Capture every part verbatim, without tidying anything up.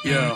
Yeah.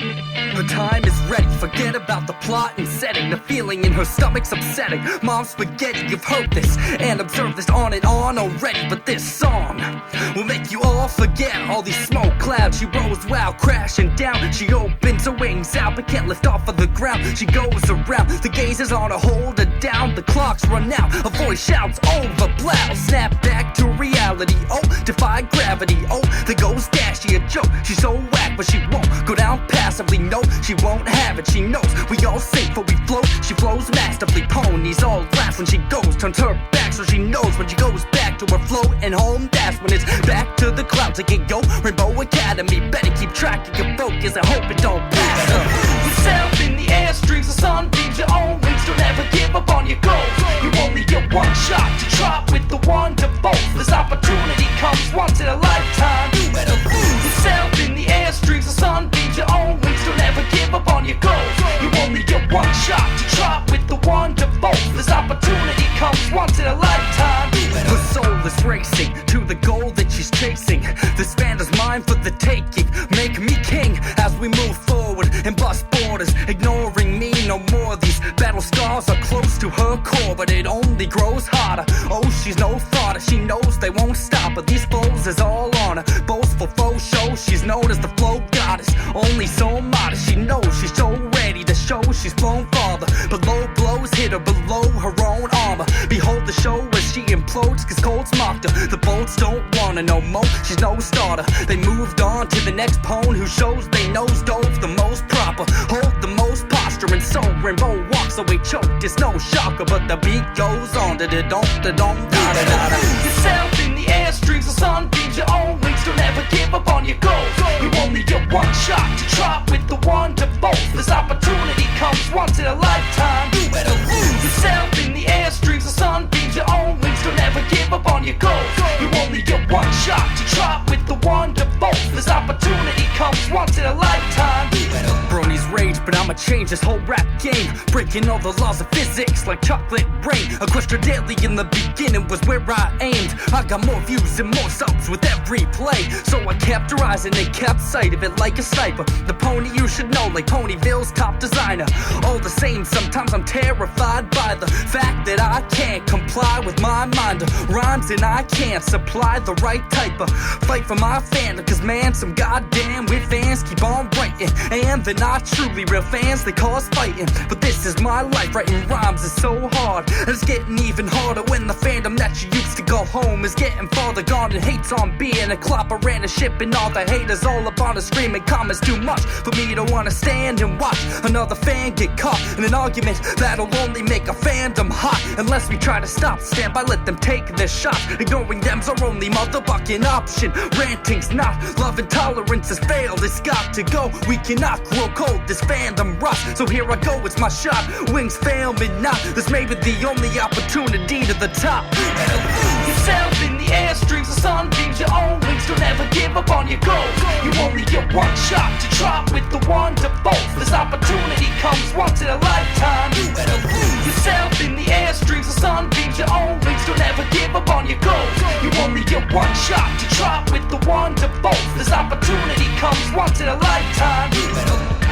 The time is ready, forget about the plot and setting. The feeling in her stomach's upsetting. Mom spaghetti, you've heard this and observed this on and on already. But this song will make you all forget all these smoke clouds. She rose wild, crashing down. She opens her wings out but can't lift off of the ground. She goes around, the gaze is on her, hold her down. The clocks run out, a voice shouts over blouse. Snap back to reality, oh, defy gravity. Oh, the ghost dash, she a joke. She's so whack but she won't go down passively. No, she won't have it, she knows we all sink for we float. She flows masterfully, ponies all laugh when she goes. Turns her back so she knows when she goes back to her float and home. That's when it's back to the clouds again. Go Rainbow Academy, better keep track of your focus and hope it don't pass her. Yourself in the air, streams of sunbeams, your own wings. Don't ever give up on your goals. You only get one shot to trot with the wonderful. This opportunity comes once in a lifetime. You better lose yourself in the air, streams of sunbeams, your own wings. Don't ever give up on your goals. You only get one shot to trot with the wonderful. This opportunity comes once in a lifetime. Her soul is racing to the goal that she's chasing. This band is mine for the taking. Make me king as we move forward and bust borders. Ignoring me no more. These battle scars are close to her core, but it only grows harder. Oh, she's no fodder. She knows they won't stop her. These foes is all on her. Boastful faux show. She's known as the flow goddess. Only so modest. She knows she's so ready to show she's blown farther. But low blows hit her below her own armor. Behold the show as she implodes, cause Colts mocked her. The bolts don't wanna know more. She's no starter. They moved on to the next pone who shows they nose dove the most proper. Hold the most posture and so Rainbow walks away choked. It's no shocker, but the beat goes on. Da da dum da dum da da da da. Yourself in the air, streams of sunbeams, your own wings. Don't ever give up on your goals. You only get one shot to trot with the wonderful. This opportunity comes once in a lifetime. You better lose yourself in the air, streams of sunbeams, your own wings. Don't ever give up on your goals. You only get one shot to trot with the wonderful. This opportunity comes once in a lifetime. Bronies rage, but I'ma change this whole rap game. Breaking all the laws of physics like chocolate rain. Equestria Daily in the beginning was where I aimed. I got more views and more subs with every play, so I kept rising and kept sight of it like a sniper. The pony you should know, like Ponyville's top designer. All the same, sometimes I'm terrified by the fact that I can't comply with my mind. Rhymes and I can't supply the right type of fight for my fandom. Cause man, some goddamn weird fans keep on writing, and they're not truly real fans, they cause fighting. But this is my life, writing rhymes is so hard. And it's getting even harder when the fandom that you used to go home is getting farther gone and hates on being a clopper and a ship. And all the haters all up on the screaming comments too much for me to wanna stand and watch another fan get caught in an argument that'll only make a fandom hot. Unless we try to stop, stand by, let them take their shot. Ignoring them's our only motherfucking option. Ranting's not love, intolerance has failed, it's got to go. We cannot grow cold, this fandom rots. So here I go, it's my shot. Wings fail me not, this may be the only opportunity to the top. Yourself in the air, streams of sunbeams, your own wings. Don't ever give up on your goals. You only get one shot to trot with the wonderful. This opportunity comes once in a lifetime. You better lose yourself in the air, streams of sunbeams, your own wings. Don't ever give up on your goals. You only get one shot to trot with the wonderful. This opportunity comes once in a lifetime. You better